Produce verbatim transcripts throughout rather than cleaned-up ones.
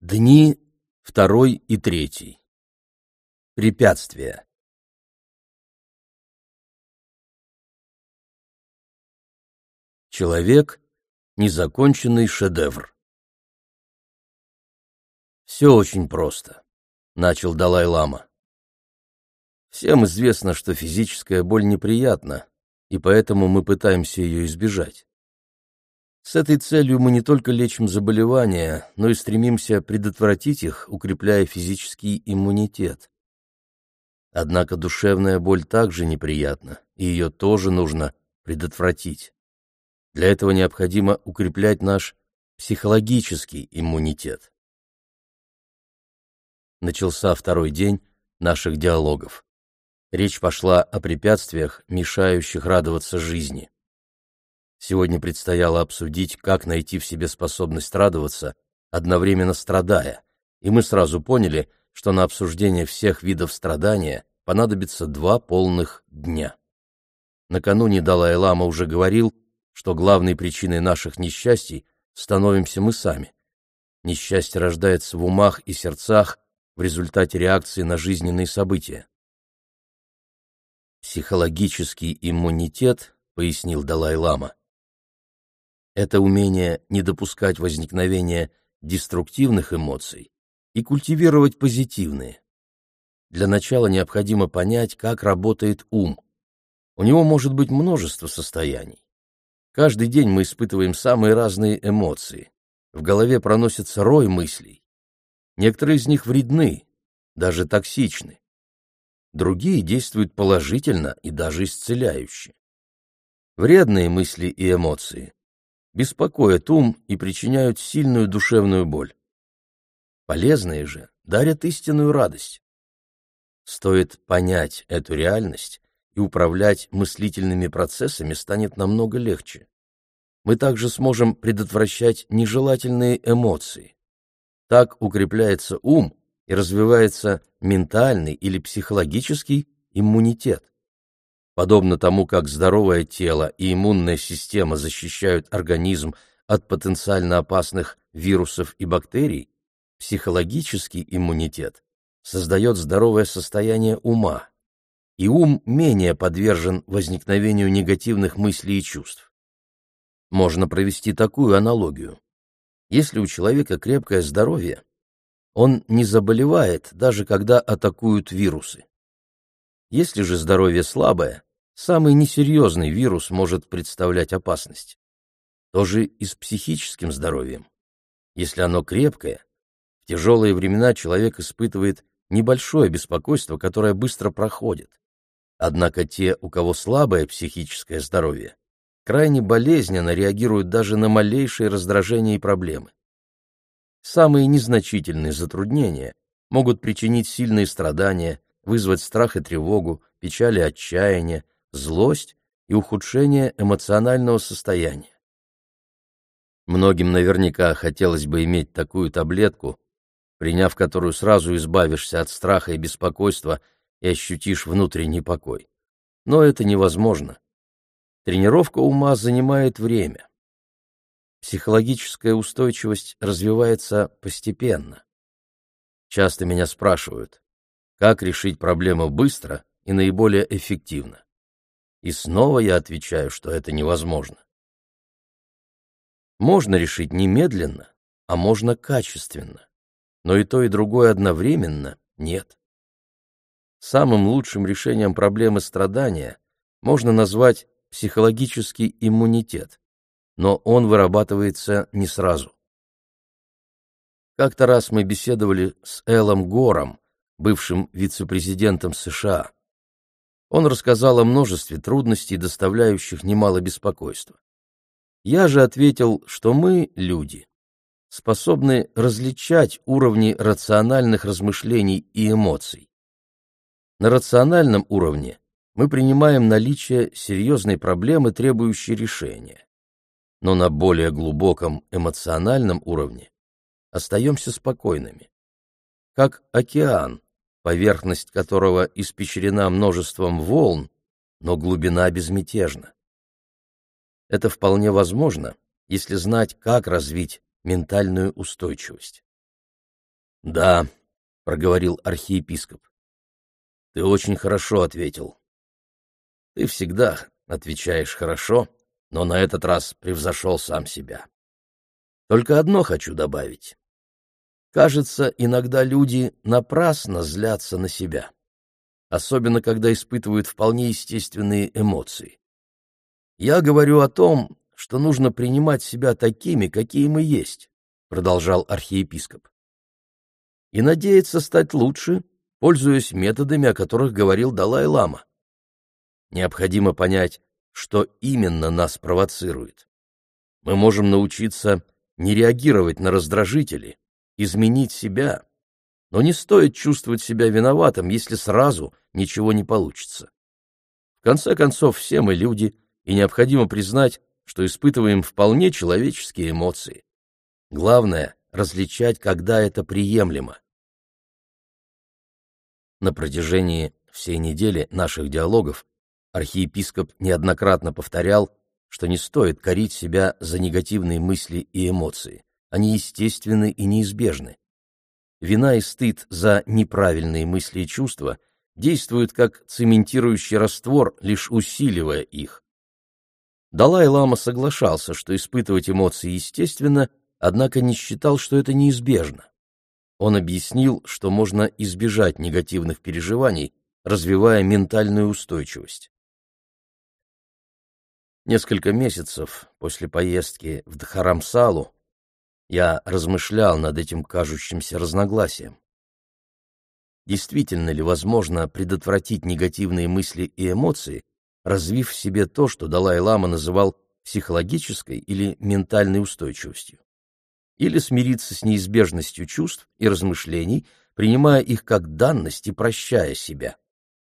Дни второй и третий. Препятствия. Человек — незаконченный шедевр. «Все очень просто», — начал Далай-лама. «Всем известно, что физическая боль неприятна, и поэтому мы пытаемся ее избежать. С этой целью мы не только лечим заболевания, но и стремимся предотвратить их, укрепляя физический иммунитет. Однако душевная боль также неприятна, и ее тоже нужно предотвратить. Для этого необходимо укреплять наш психологический иммунитет». Начался второй день наших диалогов. Речь пошла о препятствиях, мешающих радоваться жизни. Сегодня предстояло обсудить, как найти в себе способность радоваться, одновременно страдая, и мы сразу поняли, что на обсуждение всех видов страдания понадобится два полных дня. Накануне Далай-лама уже говорил, что главной причиной наших несчастий становимся мы сами. Несчастье рождается в умах и сердцах в результате реакции на жизненные события. Психологический иммунитет, пояснил Далай-лама, это умение не допускать возникновения деструктивных эмоций и культивировать позитивные. Для начала необходимо понять, как работает ум. У него может быть множество состояний. Каждый день мы испытываем самые разные эмоции. В голове проносится рой мыслей. Некоторые из них вредны, даже токсичны. Другие действуют положительно и даже исцеляюще. Вредные мысли и эмоции беспокоят ум и причиняют сильную душевную боль. Полезные же дарят истинную радость. Стоит понять эту реальность, и управлять мыслительными процессами станет намного легче. Мы также сможем предотвращать нежелательные эмоции. Так укрепляется ум и развивается ментальный или психологический иммунитет. Подобно тому, как здоровое тело и иммунная система защищают организм от потенциально опасных вирусов и бактерий, психологический иммунитет создает здоровое состояние ума, и ум менее подвержен возникновению негативных мыслей и чувств. Можно провести такую аналогию. Если у человека крепкое здоровье, он не заболевает, даже когда атакуют вирусы. Если же здоровье слабое, самый несерьезный вирус может представлять опасность. То же и с психическим здоровьем. Если оно крепкое, в тяжелые времена человек испытывает небольшое беспокойство, которое быстро проходит. Однако те, у кого слабое психическое здоровье, крайне болезненно реагируют даже на малейшие раздражения и проблемы. Самые незначительные затруднения могут причинить сильные страдания, вызвать страх и тревогу, печаль и отчаяние, злость и ухудшение эмоционального состояния. Многим наверняка хотелось бы иметь такую таблетку, приняв которую сразу избавишься от страха и беспокойства и ощутишь внутренний покой. Но это невозможно. Тренировка ума занимает время. Психологическая устойчивость развивается постепенно. Часто меня спрашивают, как решить проблему быстро и наиболее эффективно. И снова я отвечаю, что это невозможно. Можно решить немедленно, а можно качественно. Но и то, и другое одновременно нет. Самым лучшим решением проблемы страдания можно назвать психологический иммунитет, но он вырабатывается не сразу. Как-то раз мы беседовали с Элом Гором, бывшим вице-президентом США. Он рассказал о множестве трудностей, доставляющих немало беспокойства. Я же ответил, что мы, люди, способны различать уровни рациональных размышлений и эмоций. На рациональном уровне мы принимаем наличие серьезной проблемы, требующей решения. Но на более глубоком эмоциональном уровне остаемся спокойными. Как океан, поверхность которого испещрена множеством волн, но глубина безмятежна. Это вполне возможно, если знать, как развить ментальную устойчивость. «Да», — проговорил архиепископ, — «ты очень хорошо ответил. Ты всегда отвечаешь хорошо, но на этот раз превзошел сам себя. Только одно хочу добавить. Кажется, иногда люди напрасно злятся на себя, особенно когда испытывают вполне естественные эмоции. Я говорю о том, что нужно принимать себя такими, какие мы есть», — продолжал архиепископ, «и надеяться стать лучше, пользуясь методами, о которых говорил Далай-лама. Необходимо понять, что именно нас провоцирует. Мы можем научиться не реагировать на раздражители, изменить себя, но не стоит чувствовать себя виноватым, если сразу ничего не получится. В конце концов, все мы люди, и необходимо признать, что испытываем вполне человеческие эмоции. Главное — различать, когда это приемлемо. На протяжении всей недели наших диалогов архиепископ неоднократно повторял, что не стоит корить себя за негативные мысли и эмоции. Они естественны и неизбежны. Вина и стыд за неправильные мысли и чувства действуют как цементирующий раствор, лишь усиливая их. Далай-лама соглашался, что испытывать эмоции естественно, однако не считал, что это неизбежно. Он объяснил, что можно избежать негативных переживаний, развивая ментальную устойчивость. Несколько месяцев после поездки в Дхарамсалу я размышлял над этим кажущимся разногласием. Действительно ли возможно предотвратить негативные мысли и эмоции, развив в себе то, что Далай-лама называл психологической или ментальной устойчивостью? Или смириться с неизбежностью чувств и размышлений, принимая их как данность и прощая себя?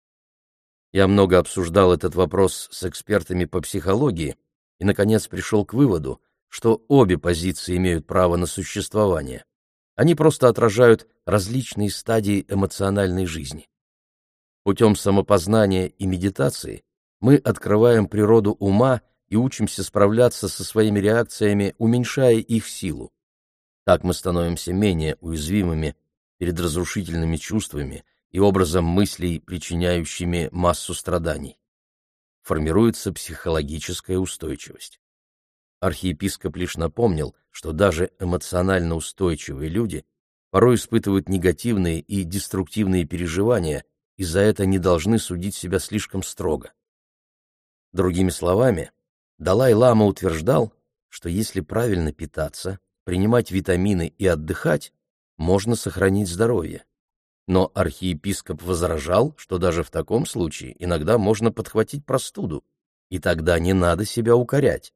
Я много обсуждал этот вопрос с экспертами по психологии и, наконец, пришел к выводу, что обе позиции имеют право на существование. Они просто отражают различные стадии эмоциональной жизни. Путем самопознания и медитации мы открываем природу ума и учимся справляться со своими реакциями, уменьшая их силу. Так мы становимся менее уязвимыми перед разрушительными чувствами и образом мыслей, причиняющими массу страданий. Формируется психологическая устойчивость. Архиепископ лишь напомнил, что даже эмоционально устойчивые люди порой испытывают негативные и деструктивные переживания, и за это не должны судить себя слишком строго. Другими словами, Далай-лама утверждал, что если правильно питаться, принимать витамины и отдыхать, можно сохранить здоровье. Но архиепископ возражал, что даже в таком случае иногда можно подхватить простуду, и тогда не надо себя укорять.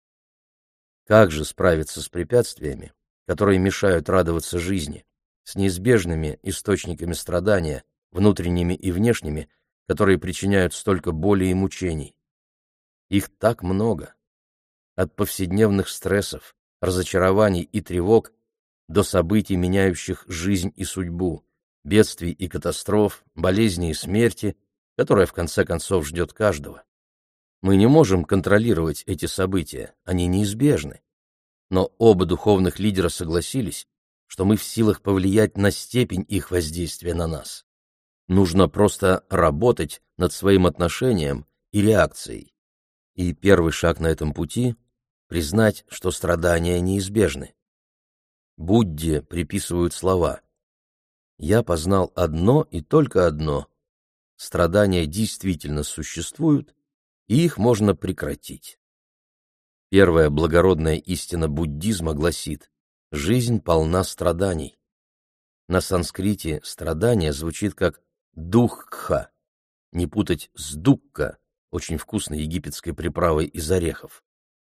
Как же справиться с препятствиями, которые мешают радоваться жизни, с неизбежными источниками страдания, внутренними и внешними, которые причиняют столько боли и мучений? Их так много. От повседневных стрессов, разочарований и тревог до событий, меняющих жизнь и судьбу, бедствий и катастроф, болезней и смерти, которая в конце концов ждет каждого. Мы не можем контролировать эти события, они неизбежны. Но оба духовных лидера согласились, что мы в силах повлиять на степень их воздействия на нас. Нужно просто работать над своим отношением и реакцией. И первый шаг на этом пути — признать, что страдания неизбежны. Будде приписывают слова: «Я познал одно и только одно. Страдания действительно существуют, и их можно прекратить». Первая благородная истина буддизма гласит: жизнь полна страданий. На санскрите страдание звучит как дукха, не путать с дукка, очень вкусной египетской приправой из орехов.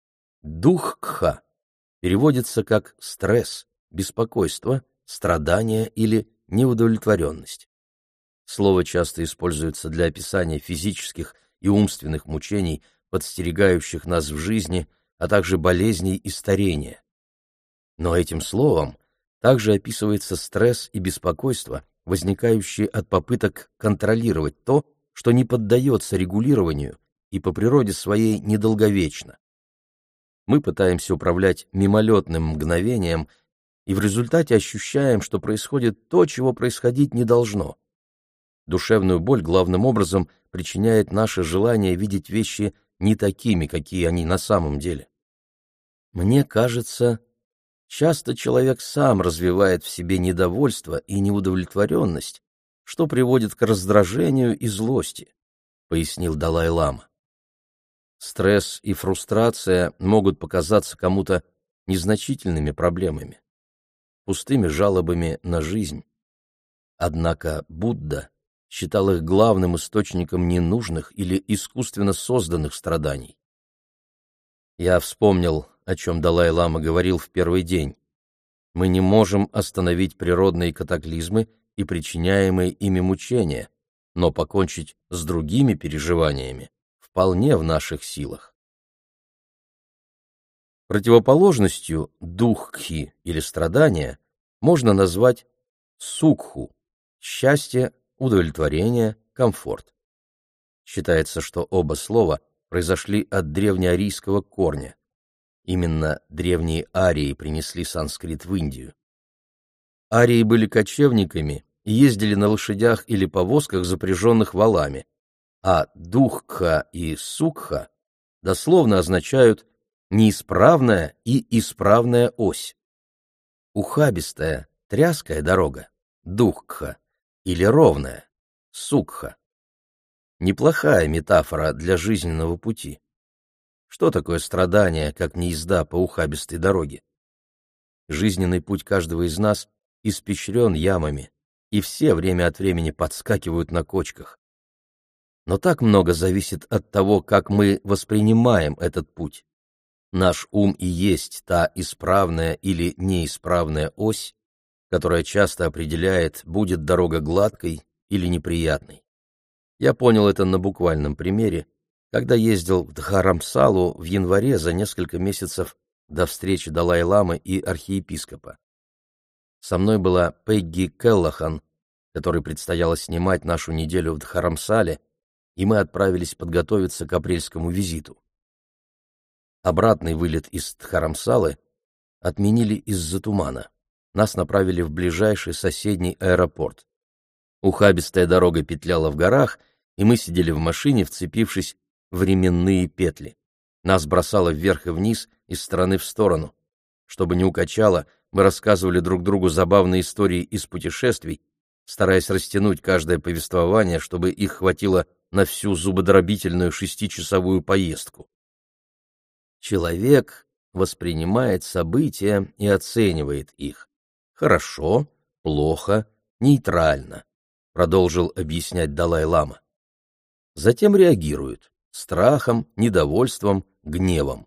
Дукха переводится как стресс, беспокойство, страдание или неудовлетворенность. Слово часто используется для описания физических и умственных мучений, подстерегающих нас в жизни, а также болезней и старения. Но этим словом также описывается стресс и беспокойство, возникающие от попыток контролировать то, что не поддается регулированию и по природе своей недолговечно. Мы пытаемся управлять мимолетным мгновением и в результате ощущаем, что происходит то, чего происходить не должно. Душевную боль главным образом причиняет наше желание видеть вещи не такими, какие они на самом деле. Мне кажется, часто человек сам развивает в себе недовольство и неудовлетворенность, что приводит к раздражению и злости, пояснил Далай-лама. Стресс и фрустрация могут показаться кому-то незначительными проблемами, пустыми жалобами на жизнь. Однако Будда считал их главным источником ненужных или искусственно созданных страданий. Я вспомнил, о чем Далай-лама говорил в первый день. Мы не можем остановить природные катаклизмы и причиняемые ими мучения, но покончить с другими переживаниями вполне в наших силах. Противоположностью духхи или страдания можно назвать сукху – счастье, удовлетворение, комфорт. Считается, что оба слова произошли от древнеарийского корня. Именно древние арии принесли санскрит в Индию. Арии были кочевниками и ездили на лошадях или повозках, запряженных валами, а духха и сукха дословно означают неисправная и исправная ось. Ухабистая, тряская дорога – духха, или ровная – сукха. Неплохая метафора для жизненного пути. Что такое страдание, как не езда по ухабистой дороге? Жизненный путь каждого из нас испещрен ямами, и все время от времени подскакивают на кочках. Но так много зависит от того, как мы воспринимаем этот путь. Наш ум и есть та исправная или неисправная ось, которая часто определяет, будет дорога гладкой или неприятной. Я понял это на буквальном примере, когда ездил в Дхарамсалу в январе за несколько месяцев до встречи Далай-ламы и архиепископа. Со мной была Пегги Келлахан, которой предстояло снимать нашу неделю в Дхарамсале, и мы отправились подготовиться к апрельскому визиту. Обратный вылет из Дхарамсалы отменили из-за тумана. Нас направили в ближайший соседний аэропорт. Ухабистая дорога петляла в горах, и мы сидели в машине, вцепившись в ременные петли. Нас бросало вверх и вниз, из стороны в сторону. Чтобы не укачало, мы рассказывали друг другу забавные истории из путешествий, стараясь растянуть каждое повествование, чтобы их хватило на всю зубодробительную шестичасовую поездку. Человек воспринимает события и оценивает их. Хорошо, плохо, нейтрально, продолжил объяснять Далай-лама. Затем реагирует страхом, недовольством, гневом.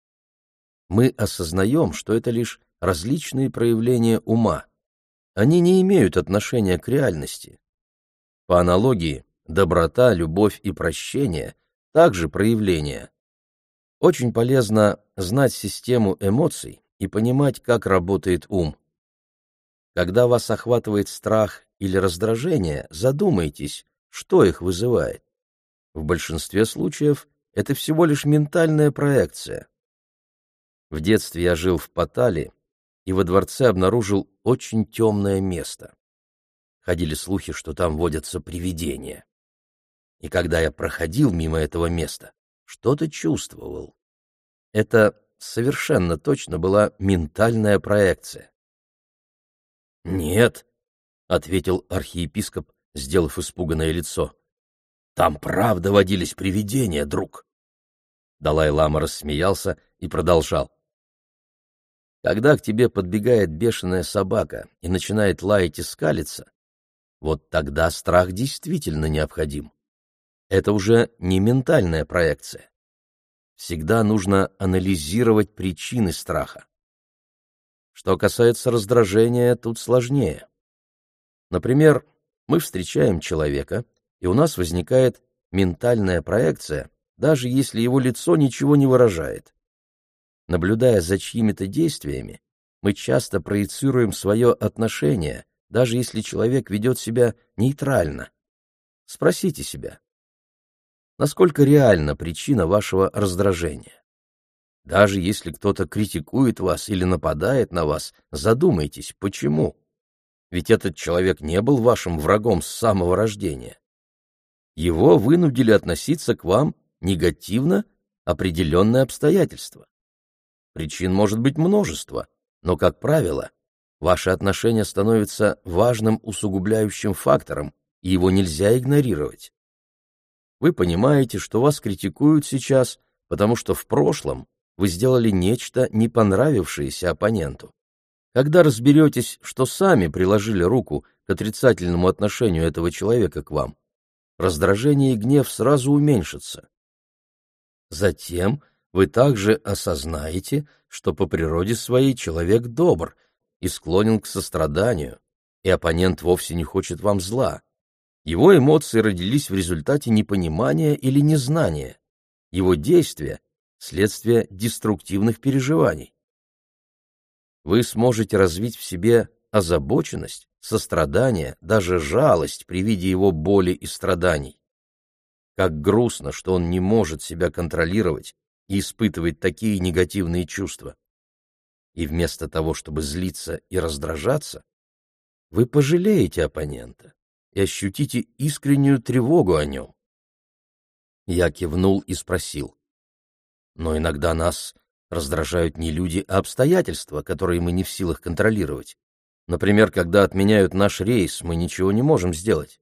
Мы осознаем, что это лишь различные проявления ума. Они не имеют отношения к реальности. По аналогии, доброта, любовь и прощение также проявления. Очень полезно знать систему эмоций и понимать, как работает ум. Когда вас охватывает страх или раздражение, задумайтесь, что их вызывает. В большинстве случаев это всего лишь ментальная проекция. В детстве я жил в Паттали и во дворце обнаружил очень темное место. Ходили слухи, что там водятся привидения. И когда я проходил мимо этого места, что-то чувствовал. Это совершенно точно была ментальная проекция. «Нет», — ответил архиепископ, сделав испуганное лицо, — «там правда водились привидения, друг». Далай-лама рассмеялся и продолжал. «Когда к тебе подбегает бешеная собака и начинает лаять и скалиться, вот тогда страх действительно необходим. Это уже не ментальная проекция. Всегда нужно анализировать причины страха. Что касается раздражения, тут сложнее. Например, мы встречаем человека, и у нас возникает ментальная проекция, даже если его лицо ничего не выражает. Наблюдая за чьими-то действиями, мы часто проецируем свое отношение, даже если человек ведет себя нейтрально. Спросите себя, насколько реальна причина вашего раздражения? Даже если кто-то критикует вас или нападает на вас, задумайтесь, почему? Ведь этот человек не был вашим врагом с самого рождения. Его вынудили относиться к вам негативно определенные обстоятельства. Причин может быть множество, но, как правило, ваши отношения становятся важным усугубляющим фактором, и его нельзя игнорировать. Вы понимаете, что вас критикуют сейчас, потому что в прошлом вы сделали нечто, не понравившееся оппоненту. Когда разберетесь, что сами приложили руку к отрицательному отношению этого человека к вам, раздражение и гнев сразу уменьшатся. Затем вы также осознаете, что по природе своей человек добр и склонен к состраданию, и оппонент вовсе не хочет вам зла. Его эмоции родились в результате непонимания или незнания. Его действия — следствие деструктивных переживаний. Вы сможете развить в себе озабоченность, сострадание, даже жалость при виде его боли и страданий. Как грустно, что он не может себя контролировать и испытывает такие негативные чувства. И вместо того, чтобы злиться и раздражаться, вы пожалеете оппонента и ощутите искреннюю тревогу о нем. Я кивнул и спросил: но иногда нас раздражают не люди, а обстоятельства, которые мы не в силах контролировать. Например, когда отменяют наш рейс, мы ничего не можем сделать.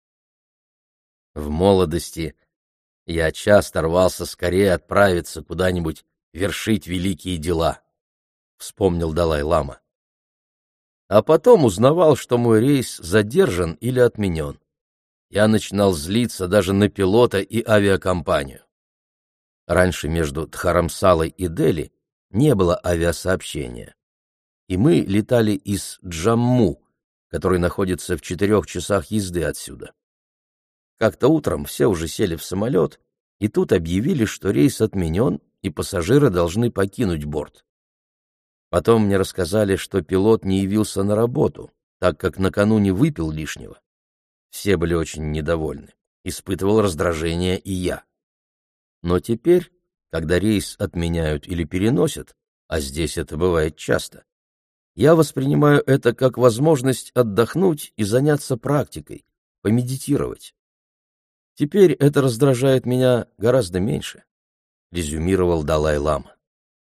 В молодости я часто рвался скорее отправиться куда-нибудь вершить великие дела, — вспомнил Далай-лама. А потом узнавал, что мой рейс задержан или отменен. Я начинал злиться даже на пилота и авиакомпанию. Раньше между Дхарамсалой и Дели не было авиасообщения, и мы летали из Джамму, который находится в четырех часах езды отсюда. Как-то утром все уже сели в самолет, и тут объявили, что рейс отменен, и пассажиры должны покинуть борт. Потом мне рассказали, что пилот не явился на работу, так как накануне выпил лишнего. Все были очень недовольны. Испытывал раздражение и я. Но теперь, когда рейс отменяют или переносят, а здесь это бывает часто, я воспринимаю это как возможность отдохнуть и заняться практикой, помедитировать. Теперь это раздражает меня гораздо меньше, — резюмировал Далай-лама.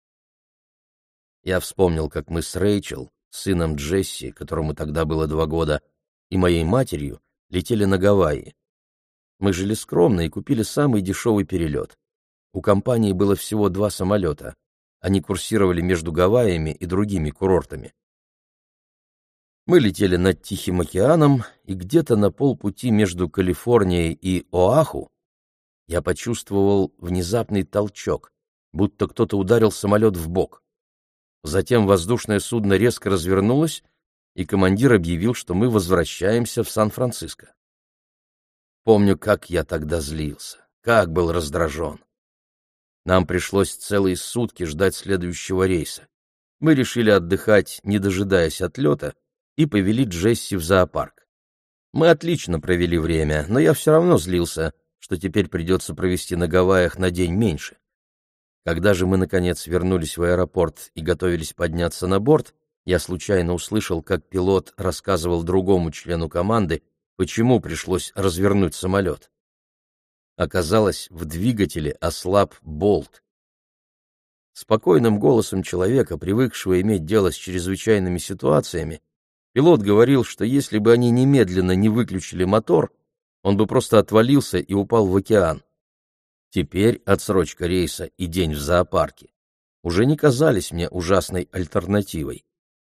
Я вспомнил, как мы с Рэйчел, сыном Джесси, которому тогда было два года, и моей матерью летели на Гавайи. Мы жили скромно и купили самый дешевый перелет. У компании было всего два самолета. Они курсировали между Гавайями и другими курортами. Мы летели над Тихим океаном, и где-то на полпути между Калифорнией и Оаху я почувствовал внезапный толчок, будто кто-то ударил самолет в бок. Затем воздушное судно резко развернулось, и командир объявил, что мы возвращаемся в Сан-Франциско. Помню, как я тогда злился, как был раздражен. Нам пришлось целые сутки ждать следующего рейса. Мы решили отдыхать, не дожидаясь отлета, и повели Джесси в зоопарк. Мы отлично провели время, но я все равно злился, что теперь придется провести на Гавайях на день меньше. Когда же мы, наконец, вернулись в аэропорт и готовились подняться на борт, я случайно услышал, как пилот рассказывал другому члену команды, почему пришлось развернуть самолет. Оказалось, в двигателе ослаб болт. Спокойным голосом человека, привыкшего иметь дело с чрезвычайными ситуациями, пилот говорил, что если бы они немедленно не выключили мотор, он бы просто отвалился и упал в океан. Теперь отсрочка рейса и день в зоопарке уже не казались мне ужасной альтернативой.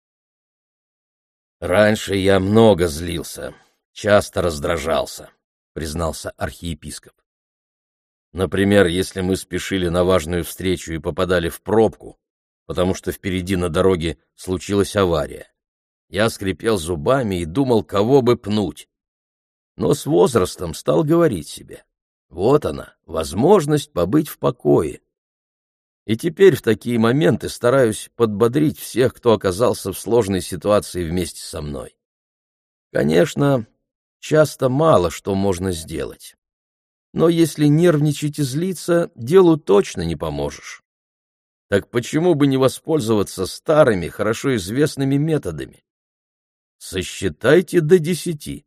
«Раньше я много злился, часто раздражался», — признался архиепископ. «Например, если мы спешили на важную встречу и попадали в пробку, потому что впереди на дороге случилась авария. Я скрипел зубами и думал, кого бы пнуть. Но с возрастом стал говорить себе: вот она, возможность побыть в покое. И теперь в такие моменты стараюсь подбодрить всех, кто оказался в сложной ситуации вместе со мной. Конечно, часто мало что можно сделать. Но если нервничать и злиться, делу точно не поможешь. Так почему бы не воспользоваться старыми, хорошо известными методами? Сосчитайте до десяти.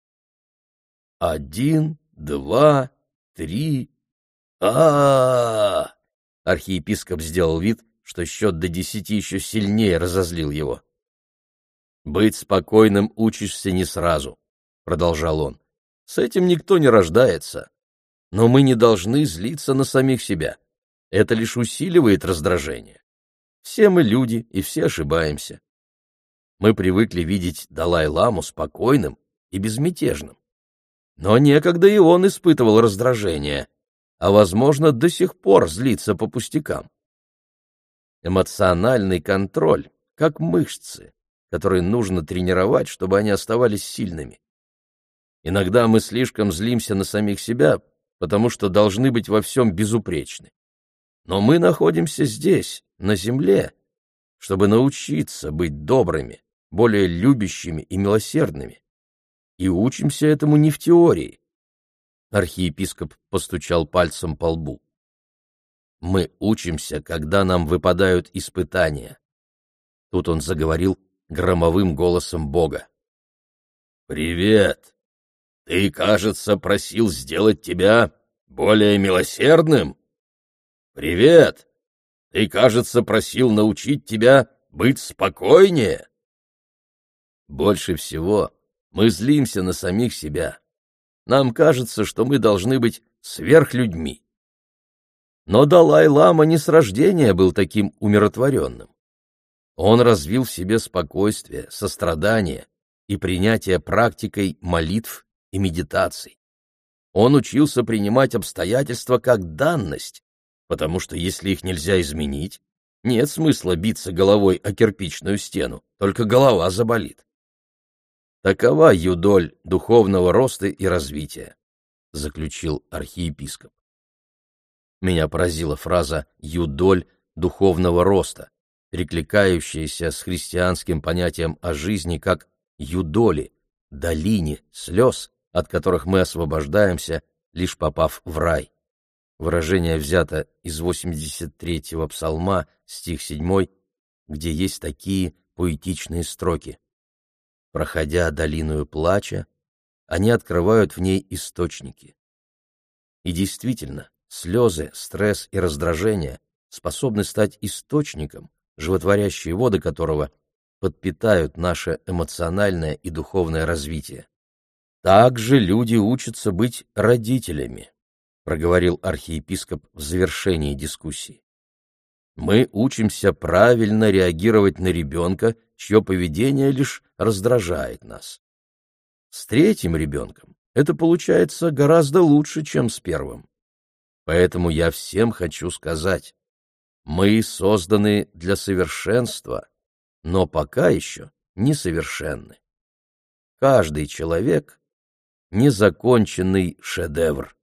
Один, два, три. А-а-а! Архиепископ сделал вид, что счет до десяти еще сильнее разозлил его. «Быть спокойным учишься не сразу», — продолжал он. «С этим никто не рождается. Но мы не должны злиться на самих себя. Это лишь усиливает раздражение. Все мы люди, и все ошибаемся. Мы привыкли видеть Далай-ламу спокойным и безмятежным. Но некогда и он испытывал раздражение, а, возможно, до сих пор злится по пустякам. Эмоциональный контроль, как мышцы, которые нужно тренировать, чтобы они оставались сильными. Иногда мы слишком злимся на самих себя, потому что должны быть во всем безупречны. Но мы находимся здесь, на земле, чтобы научиться быть добрыми, более любящими и милосердными. И учимся этому не в теории. Архиепископ постучал пальцем по лбу. Мы учимся, когда нам выпадают испытания. Тут он заговорил громовым голосом Бога. «Привет! Ты, кажется, просил сделать тебя более милосердным? Привет! Ты, кажется, просил научить тебя быть спокойнее? Больше всего мы злимся на самих себя. Нам кажется, что мы должны быть сверхлюдьми. Но Далай-лама не с рождения был таким умиротворенным. Он развил в себе спокойствие, сострадание и принятие практикой молитв и медитаций. Он учился принимать обстоятельства как данность, потому что если их нельзя изменить, нет смысла биться головой о кирпичную стену, только голова заболит. Такова юдоль духовного роста и развития, заключил архиепископ. Меня поразила фраза «юдоль духовного роста», перекликающаяся с христианским понятием о жизни как юдоли, долине слез, от которых мы освобождаемся, лишь попав в рай. Выражение взято из восемьдесят третьего псалма, стих седьмой, где есть такие поэтичные строки. «Проходя долиною плача, они открывают в ней источники». И действительно, слезы, стресс и раздражение способны стать источником, животворящие воды которого подпитают наше эмоциональное и духовное развитие. Также люди учатся быть родителями, проговорил архиепископ в завершении дискуссии. Мы учимся правильно реагировать на ребенка, чье поведение лишь раздражает нас. С третьим ребенком это получается гораздо лучше, чем с первым. Поэтому я всем хочу сказать, мы созданы для совершенства, но пока еще несовершенны. Каждый человек — незаконченный шедевр.